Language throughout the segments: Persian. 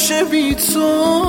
نمیشه بی تو.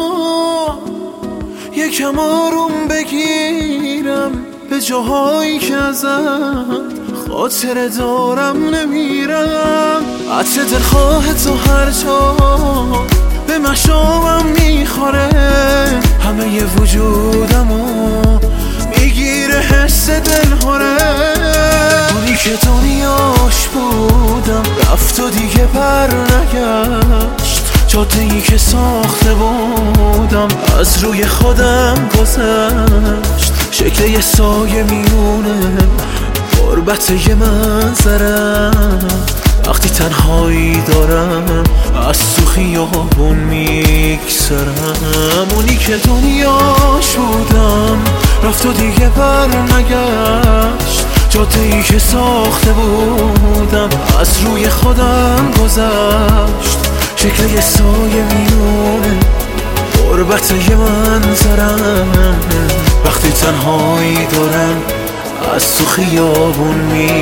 یکم آروم بگیرم به جاهایی که ازت خاطره دارم نمیرم. عطر دلخواه تو هر جا به مشامم میخوره، همه ی وجودمو میگیره حس دلهوره. اونی که دنیاش بودم رفت و دیگه بر نگشت، جاده‌ای که ساخته بودم از روی خودم گذشت. شکل یه سایه میونه غربت یه منظرم، وقتی تنهایی دارم از تو خیابون میگذرم. اونی که دنیاش بودم رفت و دیگه بر نگشت، جاده‌ای که ساخته بودم از روی خودم گذشت. شکل یه سایه میونه غربت یه منظرم، وقتی تنهایی دارم از تو خیابون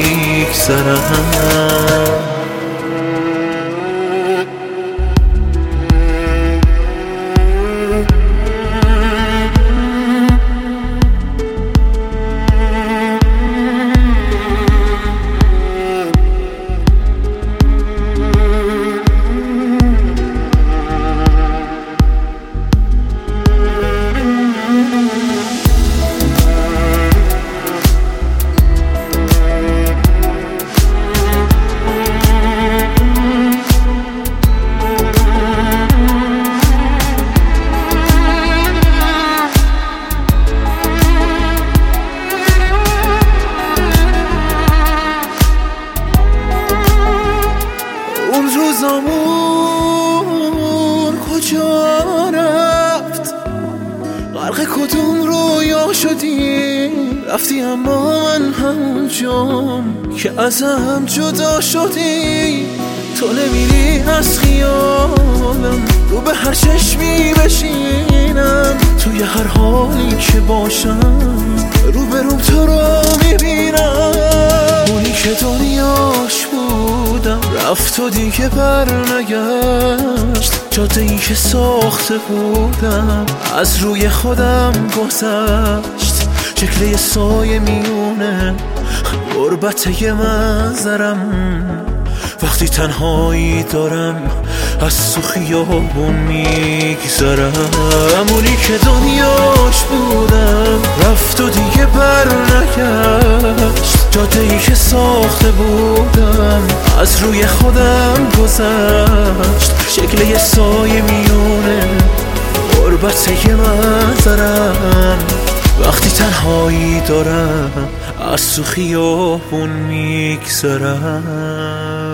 میگذرم. اون روزامون کجا رفت؟ غرق کدوم رویا شدی؟ رفتی اما من همونجام که ازم جدا شدی. تو نمیری از خیالم، رو به هر چشمی بشینم، توی هر حالی که باشم رو به روم تو رو میبینم. اونی که دنیاش بودم رفت و دیگه بر نگشت، جاده‌ای که ساخته بودم از روی خودم گذشت. شکل یه سایه میونه غربت یه منظرم، وقتی تنهایی دارم از تو خیابون میگذرم. اونی که دنیاش بودم رفت و دیگه بر نگشت، جاده‌ای که ساخته بودم از روی خودم گذشت. شکل یه سایه میونه غربت یه منظرم، وقتی تنهایی دارم از تو خیابون میگذرم.